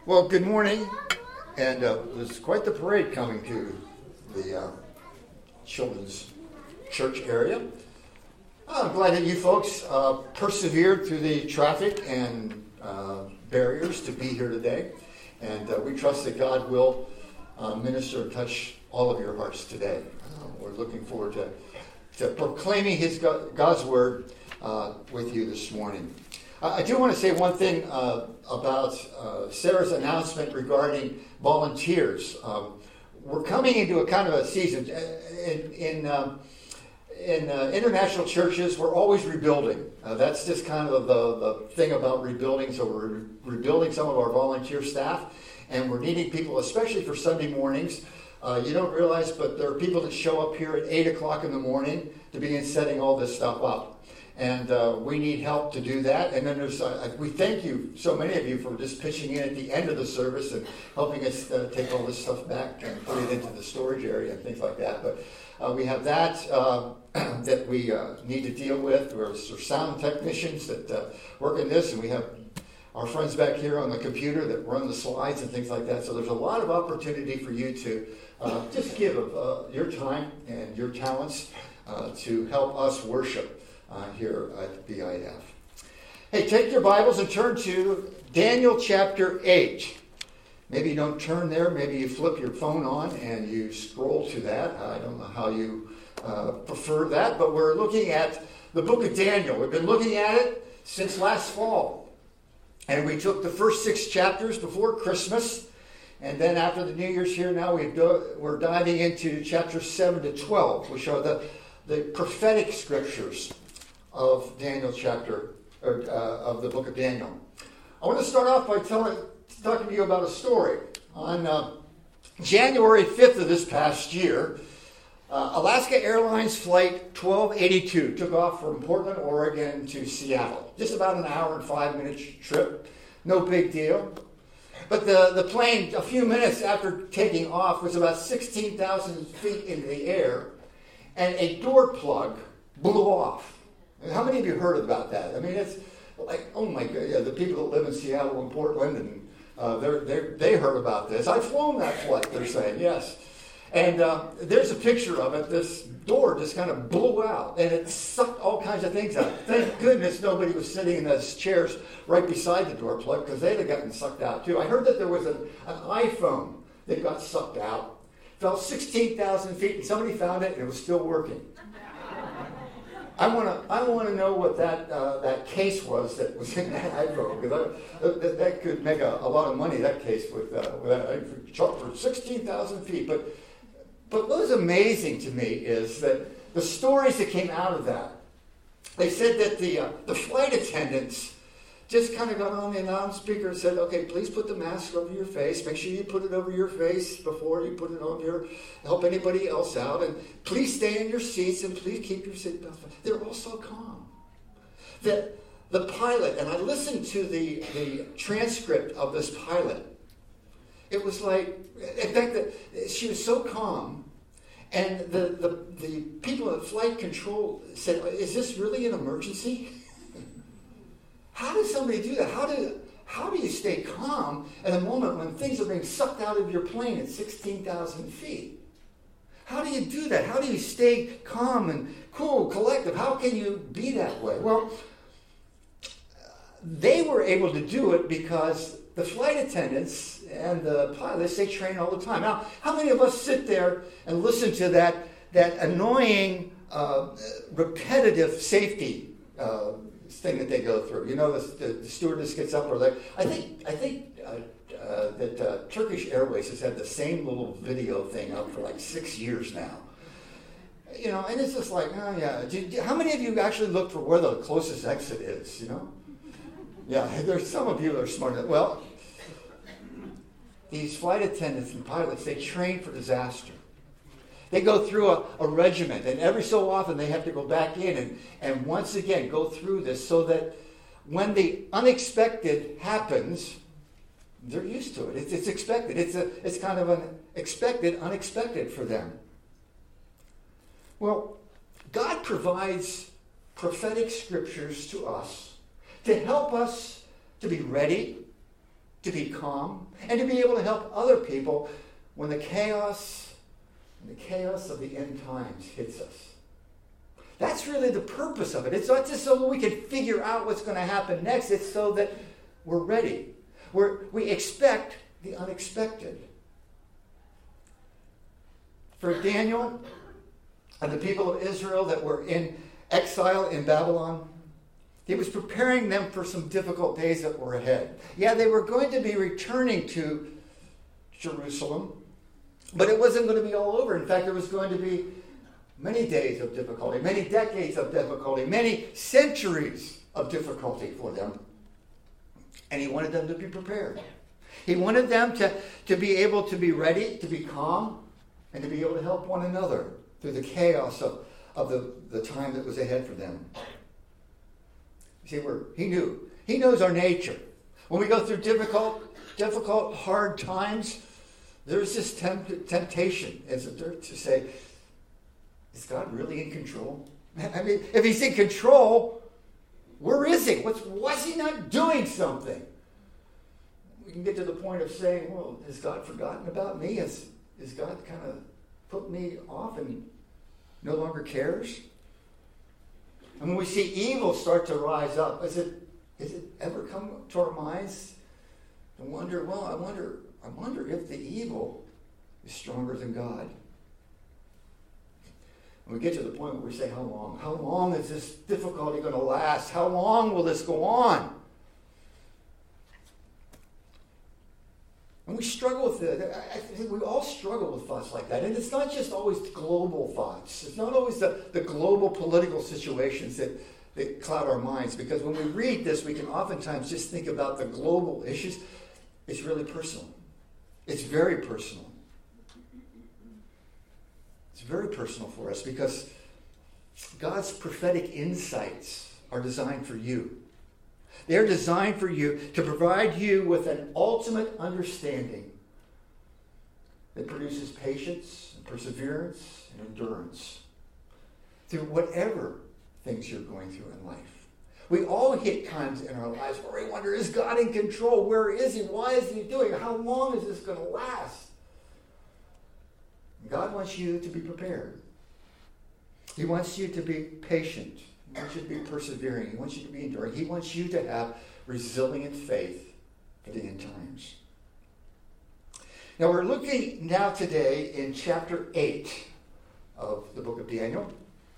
Well, good morning, and there's quite the parade coming to the children's church area. I'm glad that you folks persevered through the traffic and barriers to be here today, and we trust that God will minister and touch all of your hearts today. We're looking forward to proclaiming God's word with you this morning. I do want to say one thing about Sarah's announcement regarding volunteers. We're coming into a kind of a season. In international churches, we're always rebuilding. That's just kind of the thing about rebuilding. So we're rebuilding some of our volunteer staff, and we're needing people, especially for Sunday mornings. You don't realize, but there are people that show up here at 8 o'clock in the morning to begin setting all this stuff up. And we need help to do that. And then we thank you, so many of you, for just pitching in at the end of the service and helping us take all this stuff back and put it into the storage area and things like that. But we have that that we need to deal with. There's sound technicians that work in this, and we have our friends back here on the computer that run the slides and things like that. So there's a lot of opportunity for you to just give your time and your talents to help us worship here at BIF. Hey, take your Bibles and turn to Daniel chapter 8. Maybe you don't turn there. Maybe you flip your phone on and you scroll to that. I don't know how you prefer that, but we're looking at the book of Daniel. We've been looking at it since last fall. And we took the first 6 chapters before Christmas. And then after the New Year's here now, we're diving into chapters 7 to 12, which are the prophetic scriptures of Daniel of the book of Daniel. I want to start off by talking to you about a story. On January 5th of this past year, Alaska Airlines Flight 1282 took off from Portland, Oregon to Seattle. Just about an hour and 5-minute trip. No big deal. But the plane, a few minutes after taking off, was about 16,000 feet into the air, and a door plug blew off. How many of you heard about that? I mean, it's like, oh my God, yeah, the people that live in Seattle and Portland, and they heard about this. I've flown that flight, they're saying, yes. And there's a picture of it. This door just kind of blew out, and it sucked all kinds of things out. Thank goodness nobody was sitting in those chairs right beside the door plug, because they'd have gotten sucked out too. I heard that there was an iPhone that got sucked out, fell 16,000 feet, and somebody found it, and it was still working. I want to know what that case was that was in that iPhone, because that could make a lot of money. That case with that for 16,000 feet. But what was amazing to me is that the stories that came out of that. They said that the flight attendants just kind of got on the loudspeaker and said, "Okay, please put the mask over your face. Make sure you put it over your face before you put it on your. Help anybody else out, and please stay in your seats and please keep your seatbelts." They're all so calm. That the pilot, and I listened to the transcript of this pilot. It was like, in fact, that she was so calm, and the people at flight control said, "Is this really an emergency?" How does somebody do that? How do you stay calm at a moment when things are being sucked out of your plane at 16,000 feet? How do you do that? How do you stay calm and cool, collective? How can you be that way? Well, they were able to do it because the flight attendants and the pilots, they train all the time. Now, how many of us sit there and listen to that annoying, repetitive safety thing that they go through? You know, the stewardess gets up, or I think that Turkish Airways has had the same little video thing up for like 6 years now. You know, and it's just like, oh yeah. How many of you actually look for where the closest exit is? You know, yeah. There's some of you that are smart. Well, these flight attendants and pilots, they train for disaster. They go through a regiment, and every so often they have to go back in and once again go through this so that when the unexpected happens, they're used to it. It's expected. It's kind of an expected unexpected for them. Well, God provides prophetic scriptures to us to help us to be ready, to be calm, and to be able to help other people when the chaos of the end times hits us. That's really the purpose of it. It's not just so that we can figure out what's going to happen next. It's so that we're ready. We expect the unexpected. For Daniel and the people of Israel that were in exile in Babylon, he was preparing them for some difficult days that were ahead. Yeah, they were going to be returning to Jerusalem, but it wasn't going to be all over. In fact, there was going to be many days of difficulty, many decades of difficulty, many centuries of difficulty for them. And he wanted them to be prepared. He wanted them to be able to be ready, to be calm, and to be able to help one another through the chaos of the time that was ahead for them. You see, he knew. He knows our nature. When we go through difficult, hard times, there's this temptation, isn't there, to say, is God really in control? I mean, if he's in control, where is he? Why's he not doing something? We can get to the point of saying, well, has God forgotten about me? Has God kind of put me off and no longer cares? And when we see evil start to rise up, has it ever come to our minds to wonder, well, I wonder if the evil is stronger than God? When we get to the point where we say, how long? How long is this difficulty going to last? How long will this go on? And we struggle with it. I think we all struggle with thoughts like that. And it's not just always global thoughts. It's not always the global political situations that cloud our minds. Because when we read this, we can oftentimes just think about the global issues. It's really personal. It's very personal. It's very personal for us because God's prophetic insights are designed for you. They're designed for you to provide you with an ultimate understanding that produces patience and perseverance and endurance through whatever things you're going through in life. We all hit times in our lives where we wonder, is God in control? Where is he? Why is he doing it? How long is this going to last? God wants you to be prepared. He wants you to be patient. He wants you to be persevering. He wants you to be enduring. He wants you to have resilient faith for the end times. Now we're looking now today in chapter 8 of the book of Daniel.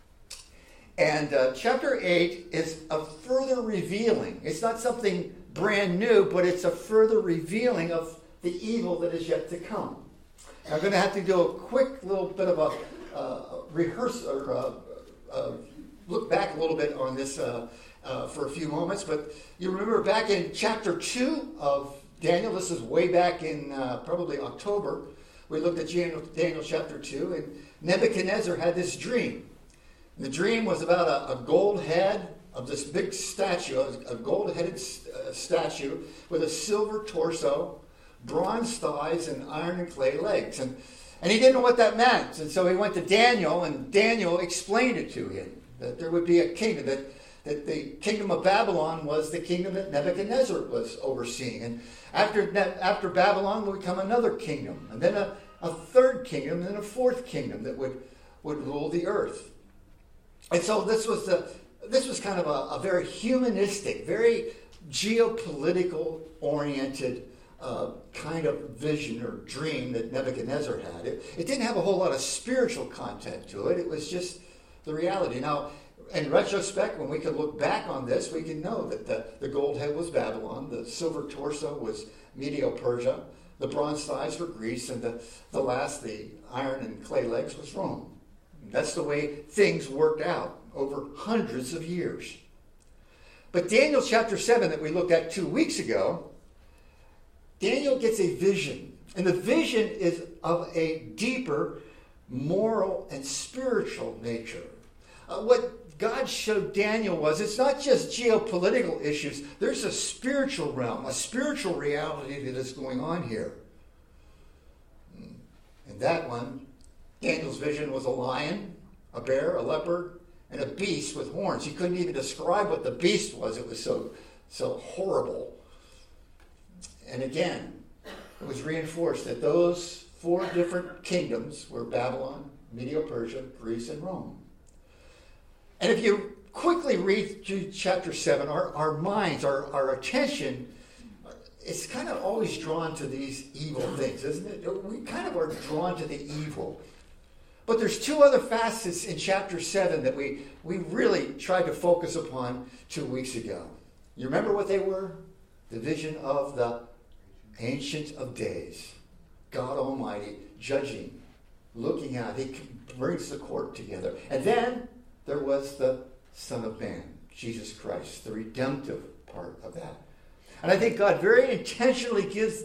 And chapter 8 is a further revealing. It's not something brand new, but it's a further revealing of the evil that is yet to come. I'm going to have to do a quick little bit of a rehearsal, look back a little bit on this for a few moments. But you remember back in chapter 2 of Daniel, this is way back in probably October, we looked at Daniel chapter 2, and Nebuchadnezzar had this dream. And the dream was about a gold head of this big statue, a gold-headed statue with a silver torso, bronze thighs, and iron and clay legs. And he didn't know what that meant. And so he went to Daniel, and Daniel explained it to him, that there would be a kingdom, that the kingdom of Babylon was the kingdom that Nebuchadnezzar was overseeing. And after Babylon would come another kingdom, and then a third kingdom, and then a fourth kingdom that would rule the earth. And so this was kind of a very humanistic, very geopolitical oriented kind of vision or dream that Nebuchadnezzar had. It didn't have a whole lot of spiritual content to it. It was just the reality. Now, in retrospect, when we can look back on this, we can know that the gold head was Babylon, the silver torso was Medo-Persia, the bronze thighs were Greece, and the iron and clay legs was Rome. That's the way things worked out over hundreds of years. But Daniel chapter 7 that we looked at 2 weeks ago, Daniel gets a vision. And the vision is of a deeper moral and spiritual nature. What God showed Daniel was it's not just geopolitical issues. There's a spiritual realm, a spiritual reality that is going on here. And that one, Daniel's vision was a lion, a bear, a leopard, and a beast with horns. He couldn't even describe what the beast was. It was so horrible. and again, it was reinforced that those 4 different kingdoms were Babylon, Medo-Persia, Greece, and Rome. And if you quickly read through chapter 7, our minds, our attention, it's kind of always drawn to these evil things, isn't it? We kind of are drawn to the evil. But there's 2 other facets in chapter 7 that we really tried to focus upon 2 weeks ago. You remember what they were? The vision of the Ancient of Days. God Almighty judging, looking out. He brings the court together. And then there was the Son of Man, Jesus Christ, the redemptive part of that. And I think God very intentionally gives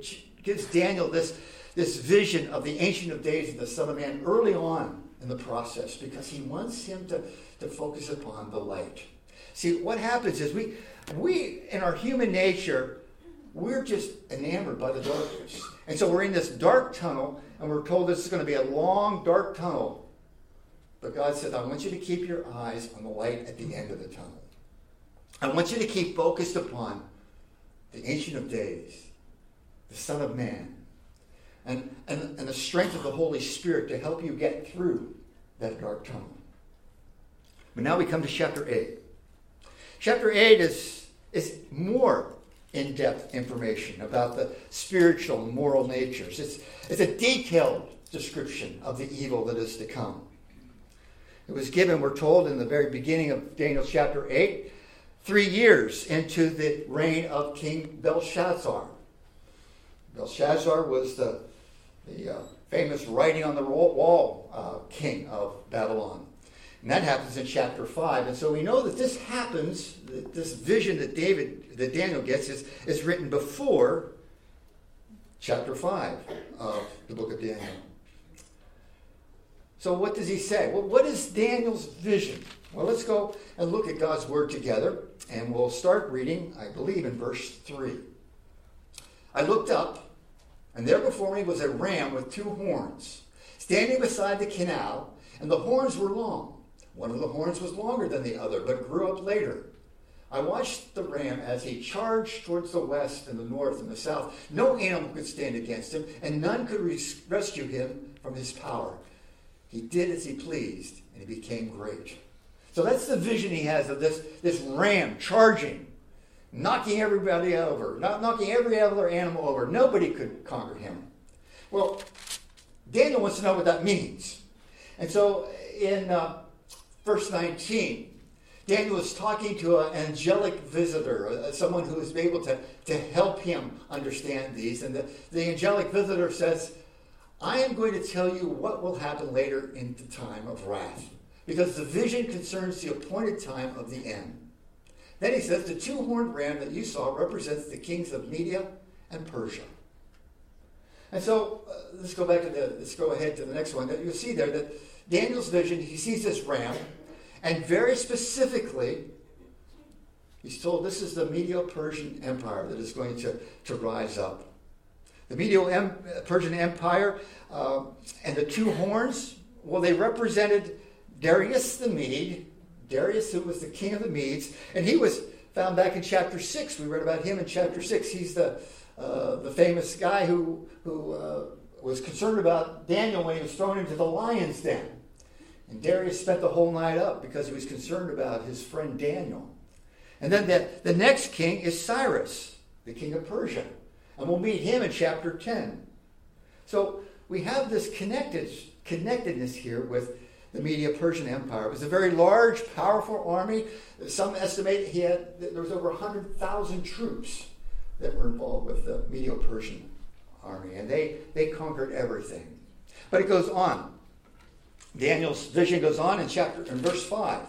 Daniel this vision of the Ancient of Days and the Son of Man early on in the process, because he wants him to focus upon the light. See, what happens is we in our human nature, we're just enamored by the darkness. And so we're in this dark tunnel, and we're told this is going to be a long, dark tunnel. But God said, I want you to keep your eyes on the light at the end of the tunnel. I want you to keep focused upon the Ancient of Days, the Son of Man, and the strength of the Holy Spirit to help you get through that dark tunnel. But now we come to chapter 8. Chapter 8 is more in-depth information about the spiritual and moral natures. It's a detailed description of the evil that is to come. It was given, we're told, in the very beginning of Daniel chapter 8, 3 years into the reign of King Belshazzar. Belshazzar was the famous writing on the wall king of Babylon. And that happens in chapter 5. And so we know that this happens, this vision that Daniel gets is written before chapter 5 of the book of Daniel. So what does he say? Well, what is Daniel's vision? Well, let's go and look at God's word together. And we'll start reading, I believe, in verse 3. I looked up, and there before me was a ram with 2 horns, standing beside the canal, and the horns were long. One of the horns was longer than the other, but grew up later. I watched the ram as he charged towards the west and the north and the south. No animal could stand against him, and none could rescue him from his power. He did as he pleased, and he became great. So that's the vision he has of this ram charging, knocking everybody over, knocking every other animal over. Nobody could conquer him. Well, Daniel wants to know what that means. And so in verse 19, Daniel is talking to an angelic visitor, someone who is able to help him understand these. And the angelic visitor says, I am going to tell you what will happen later in the time of wrath, because the vision concerns the appointed time of the end. Then he says, the 2-horned ram that you saw represents the kings of Media and Persia. And so let's go ahead to the next one. You'll see there that Daniel's vision, he sees this ram, and very specifically, he's told this is the Medo-Persian Empire that is going to rise up. The Medo-Persian Empire and the 2 horns, well, they represented Darius the Mede, Darius who was the king of the Medes, and he was found back in chapter 6. We read about him in chapter 6. He's the famous guy who was concerned about Daniel when he was thrown into the lion's den. And Darius spent the whole night up because he was concerned about his friend Daniel. And then the next king is Cyrus, the king of Persia. And we'll meet him in chapter 10. So we have this connectedness here with the Medo-Persian Empire. It was a very large, powerful army. Some estimate there was over 100,000 troops that were involved with the Medo-Persian army. And they conquered everything. But it goes on. Daniel's vision goes on in verse 5.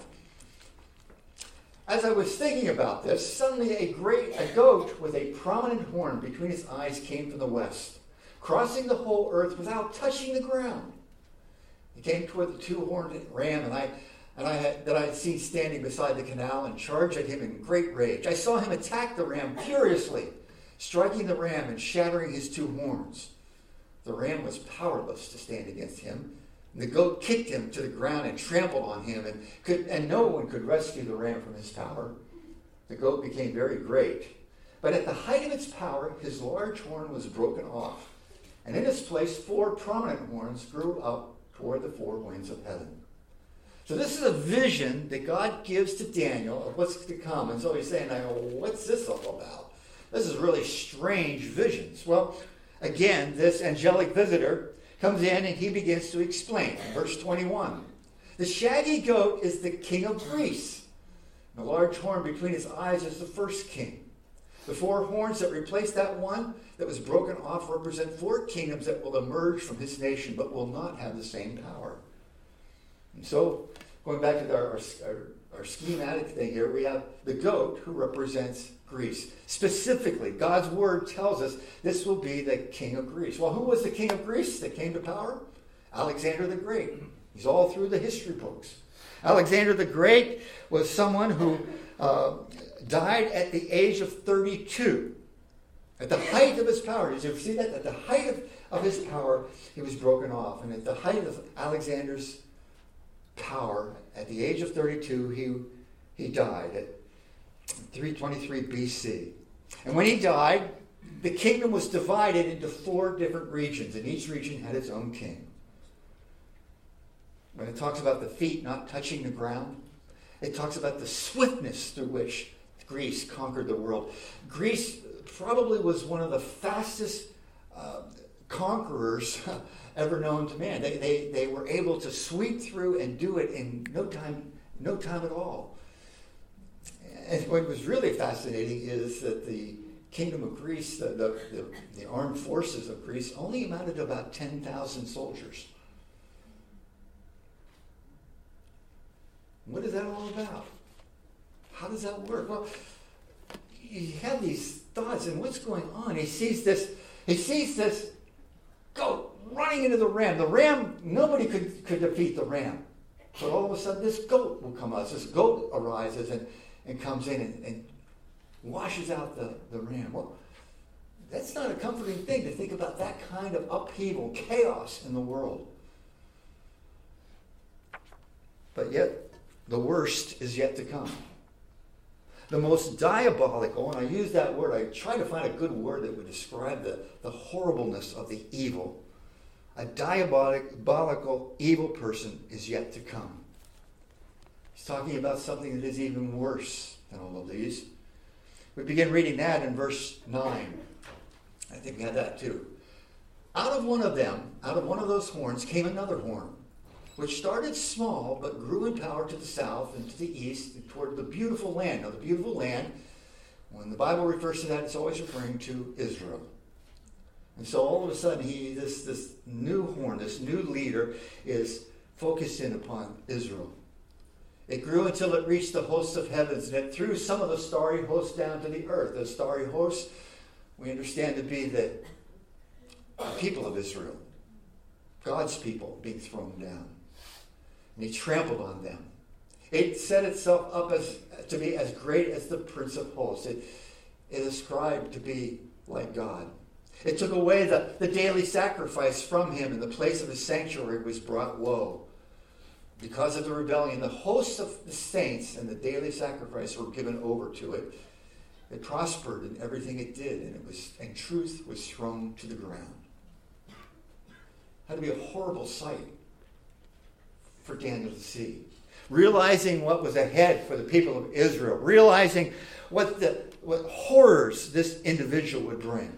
As I was thinking about this, suddenly a goat with a prominent horn between its eyes came from the west, crossing the whole earth without touching the ground. He came toward the 2-horned ram, and I had seen standing beside the canal, and charged at him in great rage. I saw him attack the ram furiously, striking the ram and shattering his 2 horns. The ram was powerless to stand against him. And the goat kicked him to the ground and trampled on him, and no one could rescue the ram from his power. The goat became very great. But at the height of its power, his large horn was broken off, and in its place 4 prominent horns grew up toward the 4 winds of heaven. So this is a vision that God gives to Daniel of what's to come. And so he's saying, what's this all about? This is really strange visions. Well, again, this angelic visitor comes in and he begins to explain. Verse 21. The shaggy goat is the king of Greece. The large horn between his eyes is the first king. The 4 horns that replace that one that was broken off represent 4 kingdoms that will emerge from his nation but will not have the same power. And so, going back to our schematic thing here, we have the goat who represents Greece. Specifically, God's word tells us this will be the king of Greece. Well, who was the king of Greece that came to power? Alexander the Great. He's all through the history books. Alexander the Great was someone who died at the age of 32. At the height of his power. Did you see that? At the height of his power, he was broken off. And at the height of Alexander's power, at the age of 32, he died at 323 BC. And when he died, the kingdom was divided into 4 different regions, and each region had its own king. When it talks about the feet not touching the ground, it talks about the swiftness through which Greece conquered the world. Greece probably was one of the fastest conquerors ever known to man. They were able to sweep through and do it in no time at all. And what was really fascinating is that the kingdom of Greece, the armed forces of Greece, only amounted to about 10,000 soldiers. What is that all about? How does that work? Well, you have these thoughts, and what's going on? He sees this goat running into the ram. The ram, nobody could defeat the ram. But all of a sudden, this goat will come out. This goat arises and comes in and washes out the ram. Well, that's not a comforting thing to think about that kind of upheaval, chaos in the world. But yet, the worst is yet to come. The most diabolical, and I use that word, I try to find a good word that would describe the horribleness of the evil. A diabolical, evil person is yet to come. He's talking about something that is even worse than all of these. We begin reading that in verse 9. I think we had that too. Out of one of those horns came another horn, which started small but grew in power to the south and to the east and toward the beautiful land. Now, the beautiful land, when the Bible refers to that, it's always referring to Israel. And so all of a sudden, this new horn, this new leader, is focused in upon Israel. It grew until it reached the hosts of heavens, and it threw some of the starry hosts down to the earth. The starry hosts, we understand to be the people of Israel, God's people being thrown down. And he trampled on them. It set itself up to be as great as the Prince of Hosts. It ascribed to be like God. It took away the daily sacrifice from him. In the place of his sanctuary was brought woe. Because of the rebellion, the hosts of the saints and the daily sacrifice were given over to it. It prospered in everything it did, and truth was thrown to the ground. It had to be a horrible sight for Daniel to see. Realizing what was ahead for the people of Israel. Realizing what horrors this individual would bring.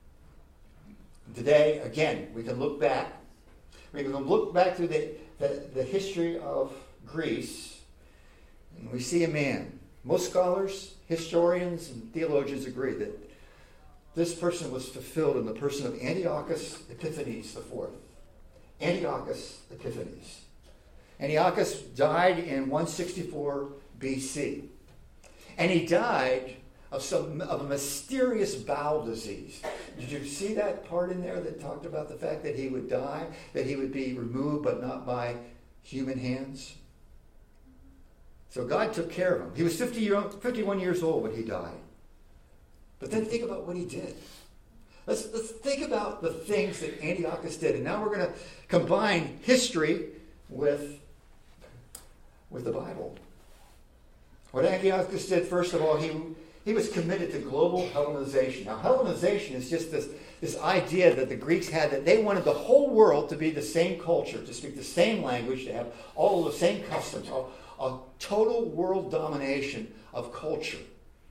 Today, again, we can look back. We can look back through the history of Greece, and we see a man. Most scholars, historians, and theologians agree that this person was fulfilled in the person of Antiochus Epiphanes IV. Antiochus Epiphanes. Antiochus died in 164 BC. And he died of a mysterious bowel disease. Did you see that part in there that talked about the fact that he would die, that he would be removed but not by human hands? So God took care of him. He was 51 years old when he died. But then think about what he did. Let's think about the things that Antiochus did. And now we're going to combine history with the Bible. What Antiochus did, first of all, he He was committed to global Hellenization. Now, Hellenization is just this idea that the Greeks had, that they wanted the whole world to be the same culture, to speak the same language, to have all of the same customs, a total world domination of culture.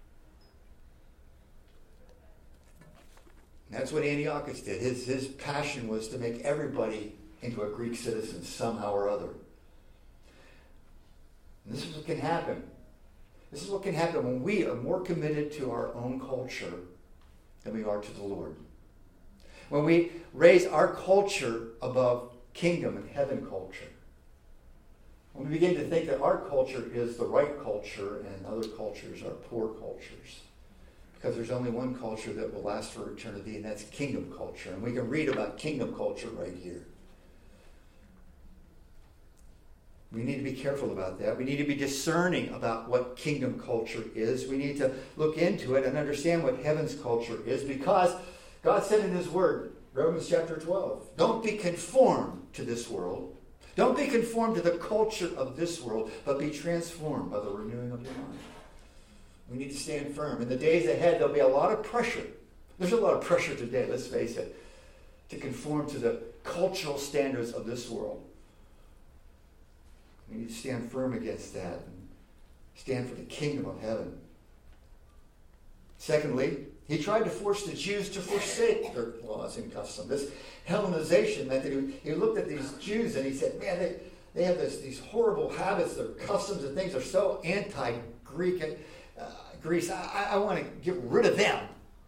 And that's what Antiochus did. His passion was to make everybody into a Greek citizen somehow or other. And this is what can happen. This is what can happen when we are more committed to our own culture than we are to the Lord. When we raise our culture above kingdom and heaven culture. When we begin to think that our culture is the right culture and other cultures are poor cultures. Because there's only one culture that will last for eternity, and that's kingdom culture. And we can read about kingdom culture right here. We need to be careful about that. We need to be discerning about what kingdom culture is. We need to look into it and understand what heaven's culture is, because God said in his word, Romans chapter 12, don't be conformed to this world. Don't be conformed to the culture of this world, but be transformed by the renewing of your mind. We need to stand firm. In the days ahead, there'll be a lot of pressure. There's a lot of pressure today, let's face it, to conform to the cultural standards of this world. We need to stand firm against that and stand for the kingdom of heaven. Secondly, he tried to force the Jews to forsake their laws and customs. This Hellenization meant that he looked at these Jews and he said, man, they have these horrible habits, their customs and things are so anti-Greek and Greece. I want to get rid of them.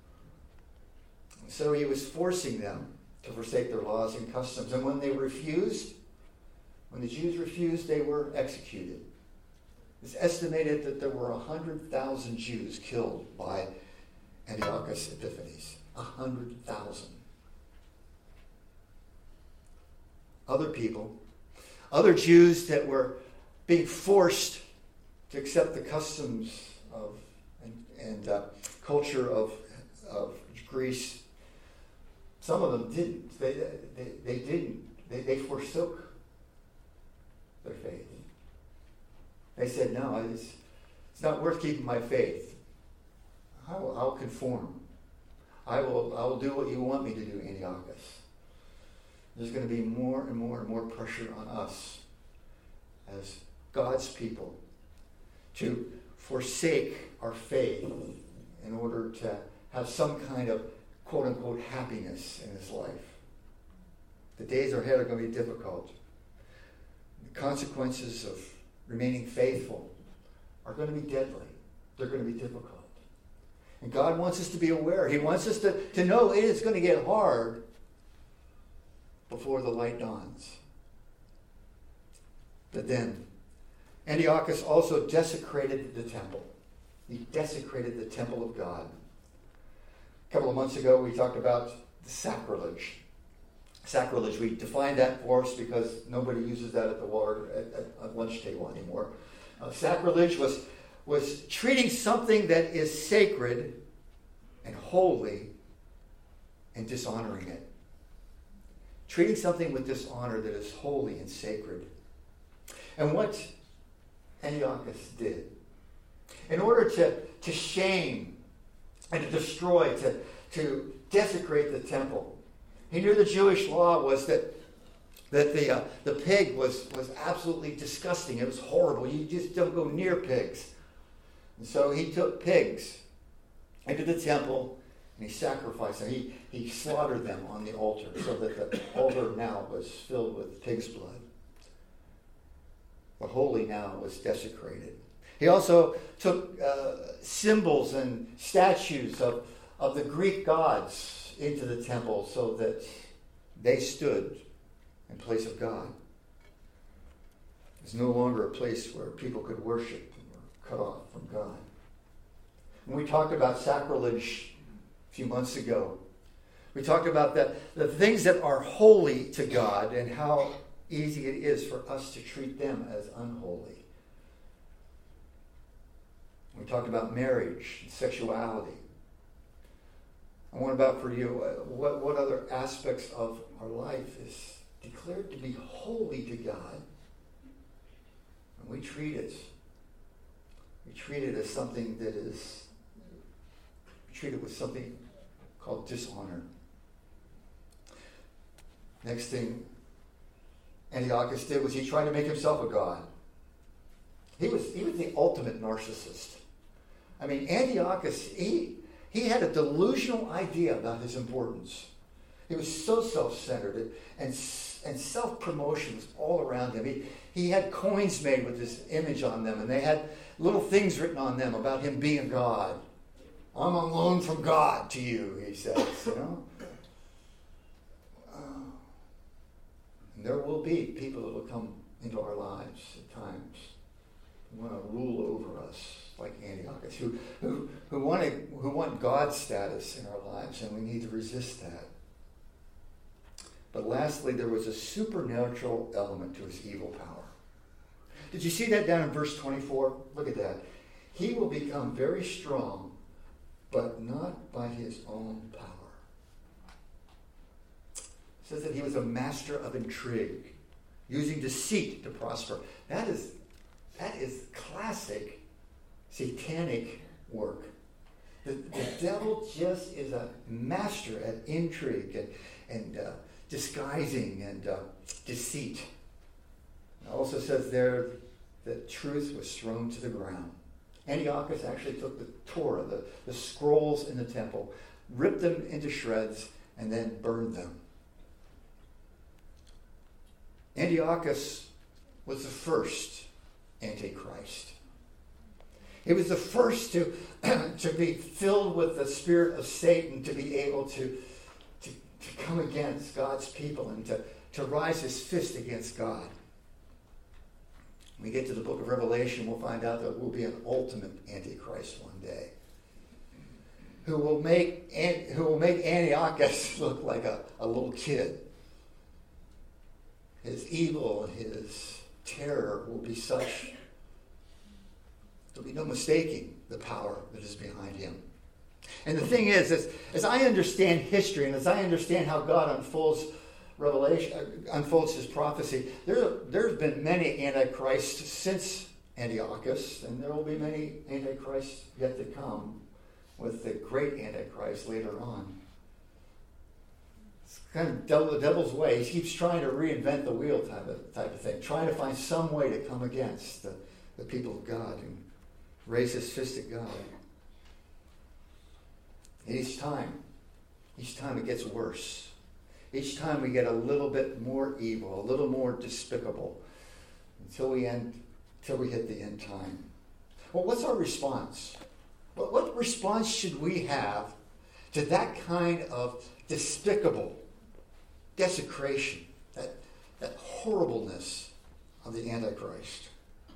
So he was forcing them to forsake their laws and customs. And when they refused, when the Jews refused, they were executed. It's estimated that there were 100,000 Jews killed by Antiochus Epiphanes. 100,000. Other people, other Jews that were being forced to accept the customs of and culture of Greece. Some of them didn't. They didn't. They forsook their faith. They said, no, it's not worth keeping my faith. I'll conform. I will do what you want me to do, Antiochus. There's going to be more and more and more pressure on us as God's people to forsake our faith in order to have some kind of quote-unquote happiness in his life. The days ahead are going to be difficult. The consequences of remaining faithful are going to be deadly. They're going to be difficult. And God wants us to be aware. He wants us to know it is going to get hard before the light dawns. But then, Antiochus also desecrated the temple. He desecrated the temple of God. A couple of months ago, we talked about the sacrilege. Sacrilege, we defined that for us because nobody uses that at the lunch table anymore. Sacrilege was treating something that is sacred and holy and dishonoring it. Treating something with dishonor that is holy and sacred. And what Antiochus did, in order to shame and to destroy, to desecrate the temple, he knew the Jewish law was that the pig was absolutely disgusting. It was horrible. You just don't go near pigs. And so he took pigs into the temple and he sacrificed them. He slaughtered them on the altar so that the altar now was filled with pig's blood. The holy now was desecrated. He also took symbols and statues of the Greek gods into the temple so that they stood in place of God. It was no longer a place where people could worship and were cut off from God. When we talked about sacrilege a few months ago, we talked about the things that are holy to God and how easy it is for us to treat them as unholy. We talked about marriage and sexuality. I want about for you, what other aspects of our life is declared to be holy to God, and we treat it as something that is treated with something called dishonor. Next thing Antiochus did was he tried to make himself a god. He was the ultimate narcissist. I mean, Antiochus, he had a delusional idea about his importance. He was so self-centered, and self-promotion was all around him. He had coins made with his image on them, and they had little things written on them about him being a god. I'm on loan from God to you, he says, you know. And there will be people that will come into our lives at times who want to rule over us, like Antiochus, who want God's status in our lives, and we need to resist that. But lastly, there was a supernatural element to his evil power. Did you see that down in verse 24? Look at that. He will become very strong, but not by his own power. It says that he was a master of intrigue, using deceit to prosper. That is classic satanic work. The devil just is a master at intrigue and disguising and deceit. It also says there that truth was thrown to the ground. Antiochus actually took the Torah, the scrolls in the temple, ripped them into shreds, and then burned them. Antiochus was the first Antichrist. He was the first to be filled with the spirit of Satan, to be able to come against God's people and to rise his fist against God. When we get to the book of Revelation, we'll find out that we'll be an ultimate Antichrist one day, who will make Antiochus look like a little kid. His evil and his terror will be such, there'll be no mistaking the power that is behind him. And the thing is, as I understand history and as I understand how God unfolds his prophecy, there's been many antichrists since Antiochus, and there will be many antichrists yet to come with the great antichrist later on. It's kind of the devil's way. He keeps trying to reinvent the wheel type of thing, trying to find some way to come against the people of God and raise his fist at God. And each time it gets worse. Each time we get a little bit more evil, a little more despicable, until we hit the end time. Well, what's our response? What response should we have to that kind of despicable desecration, that horribleness of the Antichrist?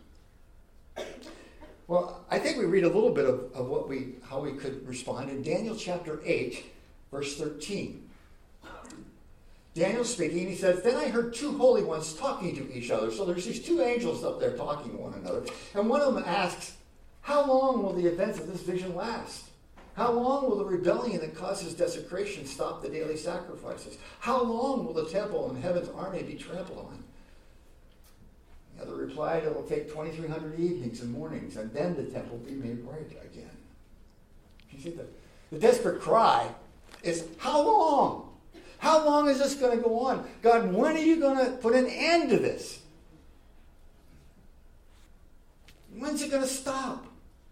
Well, I think we read a little bit of how we could respond in Daniel chapter 8, verse 13. Daniel speaking, he says, "Then I heard two holy ones talking to each other." So there's these two angels up there talking to one another. And one of them asks, "How long will the events of this vision last? How long will the rebellion that causes desecration stop the daily sacrifices? How long will the temple and heaven's army be trampled on?" The other replied, "It will take 2,300 evenings and mornings, and then the temple will be made right again." You see, the desperate cry is, how long? How long is this going to go on? God, when are you going to put an end to this? When's it going to stop?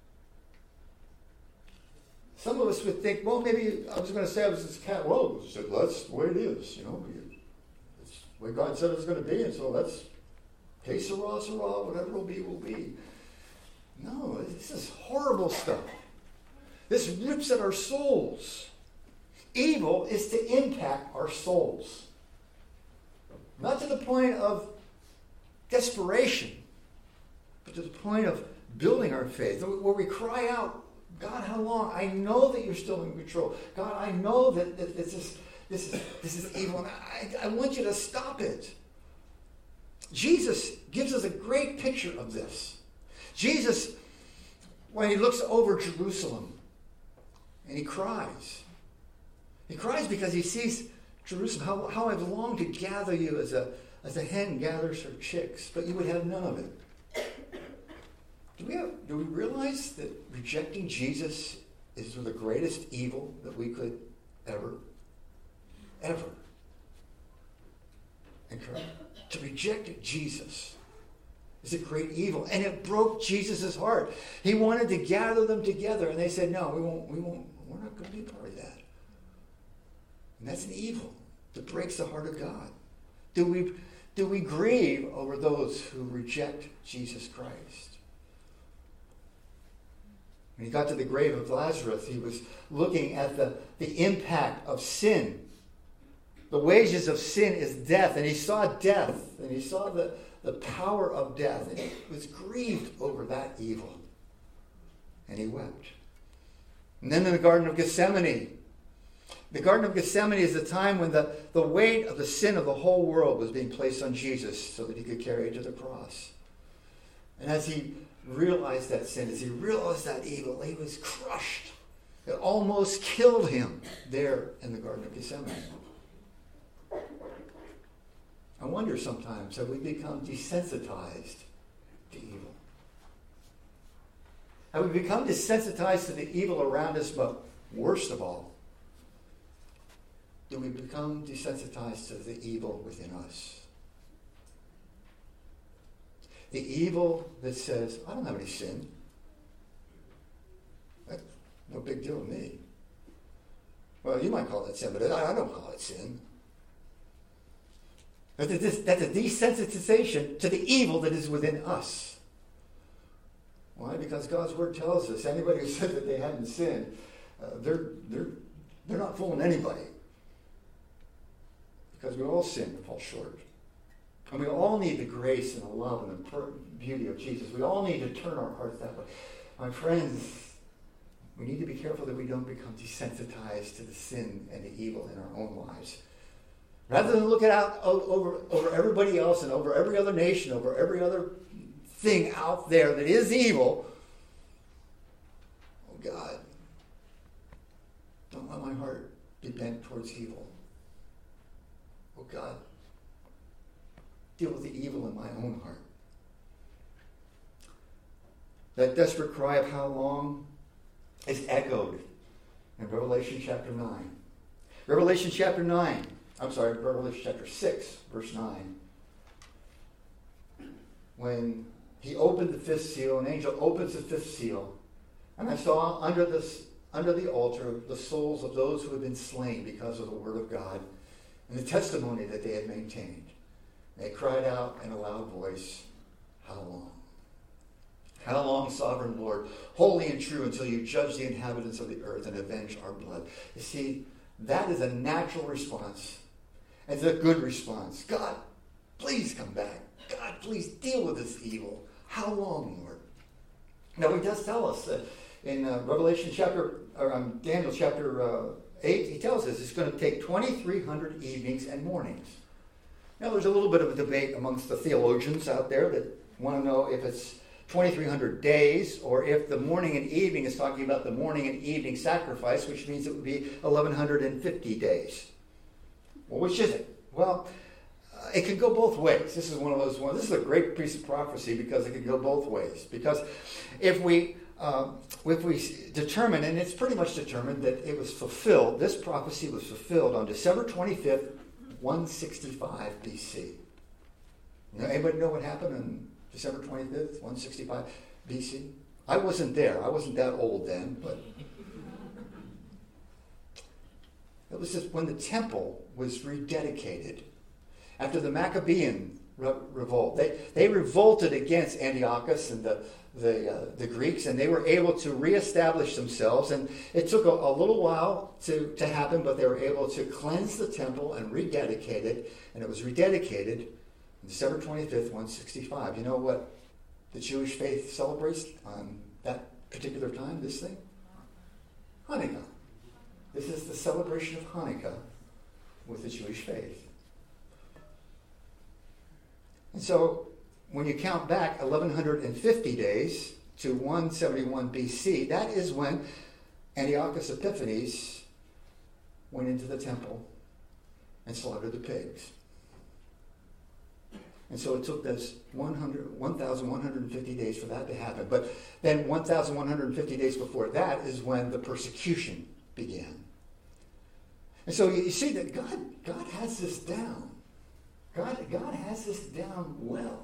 Some of us would think, well, maybe I was going to say I was this cat. Well, that's the way it is. You know, it's the way God said it was going to be, and so that's hey, sarah, whatever will be. No, this is horrible stuff. This rips at our souls. Evil is to impact our souls. Not to the point of desperation, but to the point of building our faith, where we cry out, "God, how long? I know that you're still in control. God, I know that this is evil, and I want you to stop it." Jesus gives us a great picture of this. Jesus, when he looks over Jerusalem, and he cries. He cries because he sees Jerusalem, how I've longed to gather you as a hen gathers her chicks, but you would have none of it. Do we realize that rejecting Jesus is the greatest evil that we could ever incur. To reject Jesus is a great evil. And it broke Jesus' heart. He wanted to gather them together, and they said, no, we're not going to be part of that. And that's an evil that breaks the heart of God. Do we grieve over those who reject Jesus Christ? When he got to the grave of Lazarus, he was looking at the impact of sin. The wages of sin is death, and he saw death, and he saw the power of death, and he was grieved over that evil. And he wept. And then in the Garden of Gethsemane, is the time when the weight of the sin of the whole world was being placed on Jesus so that he could carry it to the cross. And as he realized that sin, as he realized that evil, he was crushed. It almost killed him there in the Garden of Gethsemane. I wonder sometimes, have we become desensitized to evil? Have we become desensitized to the evil around us, but worst of all, do we become desensitized to the evil within us? The evil that says, I don't have any sin. That's no big deal to me. Well, you might call that sin, but I don't call it sin. That's a desensitization to the evil that is within us. Why? Because God's Word tells us anybody who says that they haven't sinned, they're not fooling anybody. Because we all sin and fall short. And we all need the grace and the love and the beauty of Jesus. We all need to turn our hearts that way. My friends, we need to be careful that we don't become desensitized to the sin and the evil in our own lives. Rather than look out over everybody else and over every other nation, over every other thing out there that is evil, oh God, don't let my heart be bent towards evil. Oh God, deal with the evil in my own heart. That desperate cry of how long is echoed in Revelation chapter 9. Revelation chapter 6, verse 9. When he opened the fifth seal, an angel opens the fifth seal, and I saw under the altar the souls of those who had been slain because of the word of God and the testimony that they had maintained. They cried out in a loud voice, how long? How long, sovereign Lord, holy and true, until you judge the inhabitants of the earth and avenge our blood? You see, that is a natural response. It's a good response. God, please come back. God, please deal with this evil. How long, Lord? Now, he does tell us that in Daniel chapter 8, he tells us it's going to take 2,300 evenings and mornings. Now, there's a little bit of a debate amongst the theologians out there that want to know if it's 2,300 days or if the morning and evening is talking about the morning and evening sacrifice, which means it would be 1,150 days. Well, which is it? Well, it can go both ways. This is one of those ones. This is a great piece of prophecy because it can go both ways. Because if we determine, and it's pretty much determined that it was fulfilled, this prophecy was fulfilled on December 25th, 165 BC. Anybody know what happened on December 25th, 165 BC? I wasn't there. I wasn't that old then, but it was just when the temple was rededicated after the Maccabean revolt. They revolted against Antiochus and the Greeks, and they were able to reestablish themselves. And it took a little while to happen, but they were able to cleanse the temple and rededicate it. And it was rededicated on December 25th, 165. You know what the Jewish faith celebrates on that particular time, this thing? Hanukkah. This is the celebration of Hanukkah with the Jewish faith. And so when you count back 1,150 days to 171 BC, that is when Antiochus Epiphanes went into the temple and slaughtered the pigs. And so it took us 1,150 days for that to happen. But then 1,150 days before that is when the persecution began. And so you see that God has this down. God has this down well.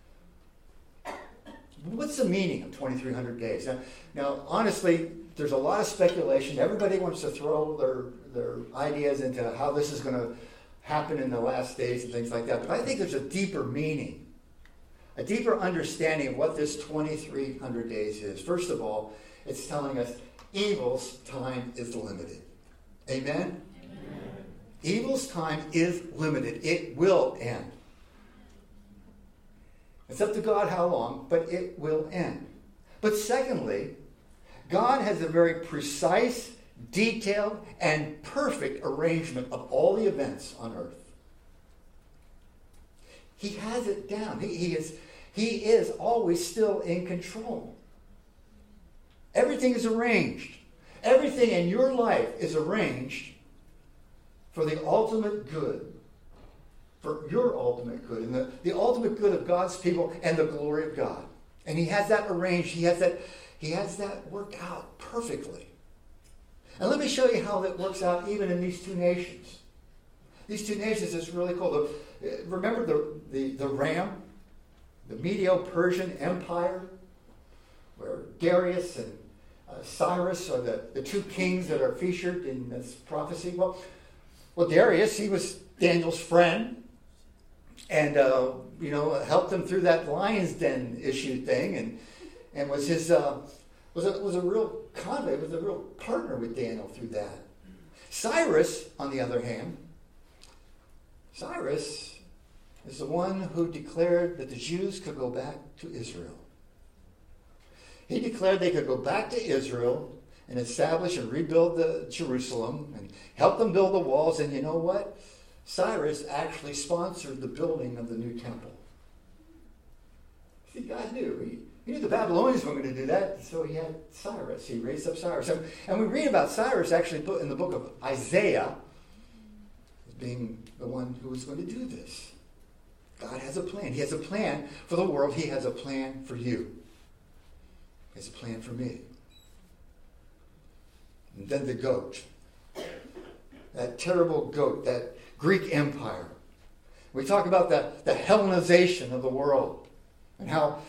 What's the meaning of 2,300 days? Now, honestly, there's a lot of speculation. Everybody wants to throw their ideas into how this is going to happen in the last days and things like that. But I think there's a deeper meaning, a deeper understanding of what this 2,300 days is. First of all, it's telling us evil's time is limited. Amen? Amen. Evil's time is limited. It will end. It's up to God how long, but it will end. But secondly, God has a very precise, detailed, and perfect arrangement of all the events on earth. He has it down. He is always still in control. Everything is arranged. Everything in your life is arranged for the ultimate good. For your ultimate good. And the ultimate good of God's people and the glory of God. And he has that arranged. He has that worked out perfectly. And let me show you how that works out even in these two nations. These two nations is really cool. Remember the Ram, the Medo-Persian Empire, where Darius and Cyrus are the two kings that are featured in this prophecy. Well, Darius, he was Daniel's friend, and helped him through that lion's den issue thing, and was his was a real convert, was a real partner with Daniel through that. Cyrus, on the other hand, Cyrus is the one who declared that the Jews could go back to Israel. He declared they could go back to Israel and establish and rebuild Jerusalem and help them build the walls. And you know what? Cyrus actually sponsored the building of the new temple. See, God knew. He knew the Babylonians weren't going to do that, so he had Cyrus. He raised up Cyrus. And we read about Cyrus actually put in the book of Isaiah as being the one who was going to do this. God has a plan. He has a plan for the world. He has a plan for you. He has a plan for me. And then the goat. That terrible goat, that Greek Empire. We talk about the Hellenization of the world and how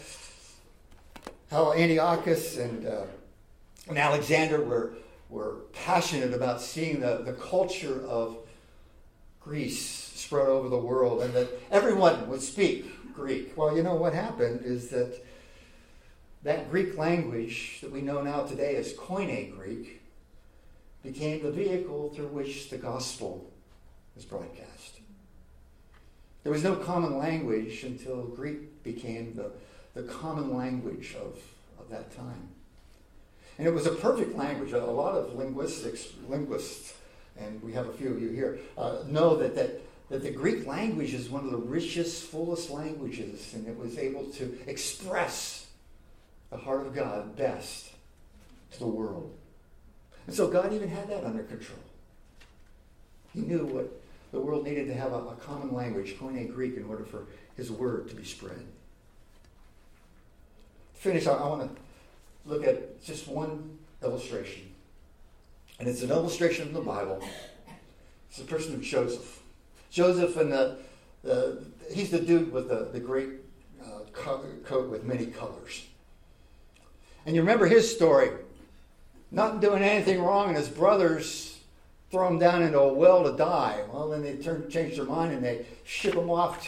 Antiochus and Alexander were passionate about seeing the culture of Greece spread over the world and that everyone would speak Greek. Well, you know what happened is that Greek language that we know now today as Koine Greek became the vehicle through which the gospel was broadcast. There was no common language until Greek became the common language of that time. And it was a perfect language. A lot of linguists, and we have a few of you here, know that the Greek language is one of the richest, fullest languages, and it was able to express the heart of God best to the world. And so God even had that under control. He knew what the world needed to have a common language, Koine Greek, in order for his word to be spread. To finish, I want to look at just one illustration. And it's an illustration from the Bible. It's the person of Joseph. Joseph, and he's the dude with the great coat with many colors. And you remember his story. Not doing anything wrong, and his brothers throw him down into a well to die. Well, then they change their mind and they sell him off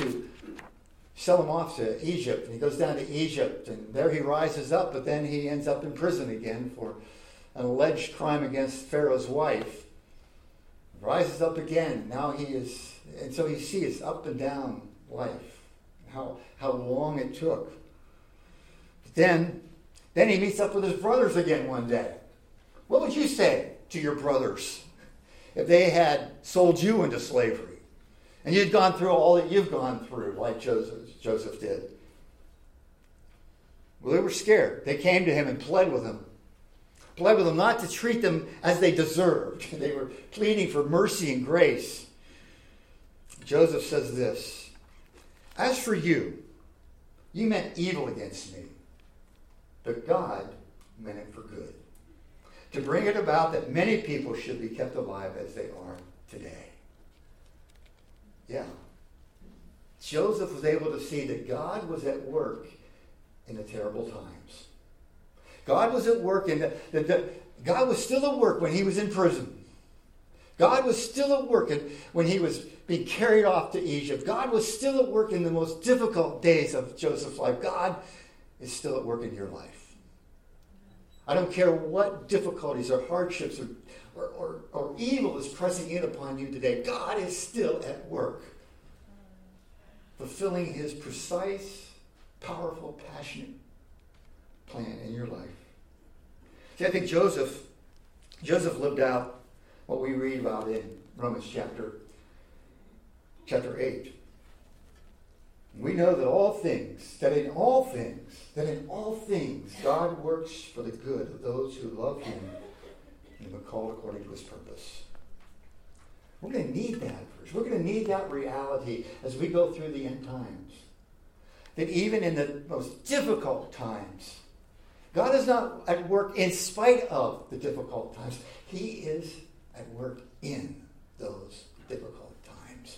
to Egypt. And he goes down to Egypt, and there he rises up, but then he ends up in prison again for an alleged crime against Pharaoh's wife. Rises up again. Now he is, and so you see his up and down life, how long it took. But then he meets up with his brothers again one day. What would you say to your brothers if they had sold you into slavery and you'd gone through all that you've gone through like Joseph did? Well, they were scared. They came to him and pled with him not to treat them as they deserved. They were pleading for mercy and grace. Joseph says this, As for you, you meant evil against me, but God meant it for good, to bring it about that many people should be kept alive as they are today. Yeah. Joseph was able to see that God was at work in the terrible times. God was at work God was still at work when he was in prison. God was still at work when he was being carried off to Egypt. God was still at work in the most difficult days of Joseph's life. God is still at work in your life. I don't care what difficulties or hardships or evil is pressing in upon you today. God is still at work, fulfilling his precise, powerful, passionate plan in your life. See, I think Joseph lived out what we read about in Romans chapter 8. We know that in all things, God works for the good of those who love him and are called according to his purpose. We're going to need that verse. We're going to need that reality as we go through the end times. That even in the most difficult times, God is not at work in spite of the difficult times. He is at work in those difficult times.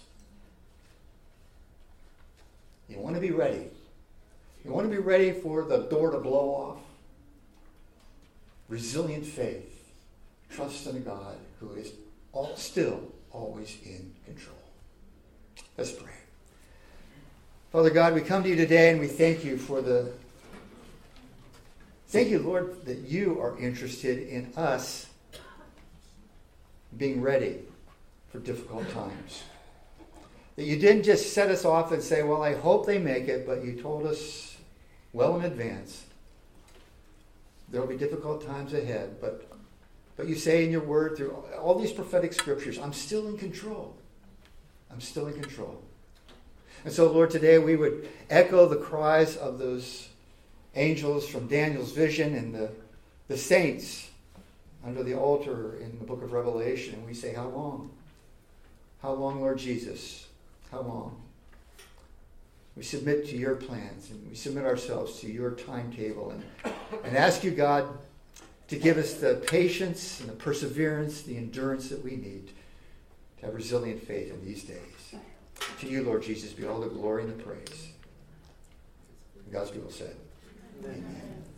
You want to be ready. You want to be ready for the door to blow off. Resilient faith. Trust in a God who is still always in control. Let's pray. Father God, we come to you today and we thank you Thank you, Lord, that you are interested in us being ready for difficult times. That you didn't just set us off and say, well, I hope they make it, but you told us well in advance. There will be difficult times ahead, but you say in your word through all these prophetic scriptures, I'm still in control. I'm still in control. And so, Lord, today we would echo the cries of those angels from Daniel's vision and the saints under the altar in the book of Revelation. And we say, how long? How long, Lord Jesus? How long? We submit to your plans and we submit ourselves to your timetable and ask you, God, to give us the patience and the perseverance, the endurance that we need to have resilient faith in these days. To you, Lord Jesus, be all the glory and the praise. And God's people said, Amen.